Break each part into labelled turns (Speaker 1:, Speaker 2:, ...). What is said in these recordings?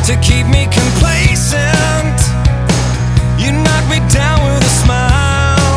Speaker 1: to keep me complacent. You knock me down with a smile.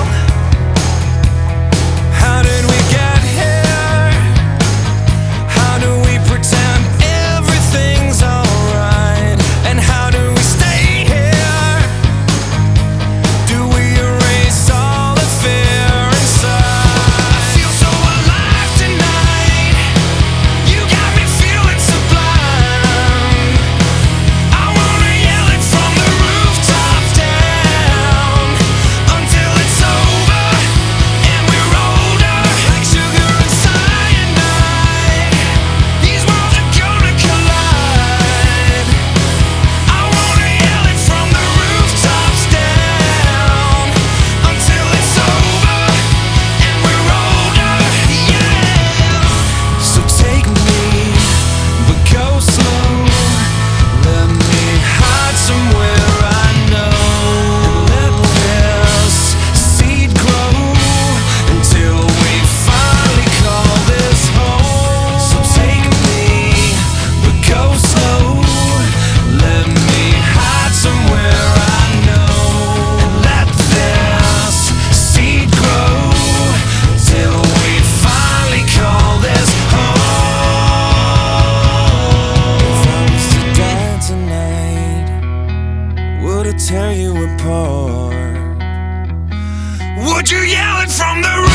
Speaker 1: How did we get here? How do we pretend everything's alright? And how do we stay here? Do we erase all the fear inside? I feel so alive tonight. You got me feeling sublime. I wanna yell it from the rooftop down until it's over and we're older. Like sugar and cyanide, these worlds are gonna collide. I wanna yell it from the rooftops down until it's over and we're older. Yeah. So take me, but go slow. Let me hide somewhere I know. And let this seed grow until we finally call this home. So take me, but go slow. Let me hide somewhere I know. And let this seed grow till we finally call this home. If I was to die tonight, would it tear you apart? Would you yell it from the roof?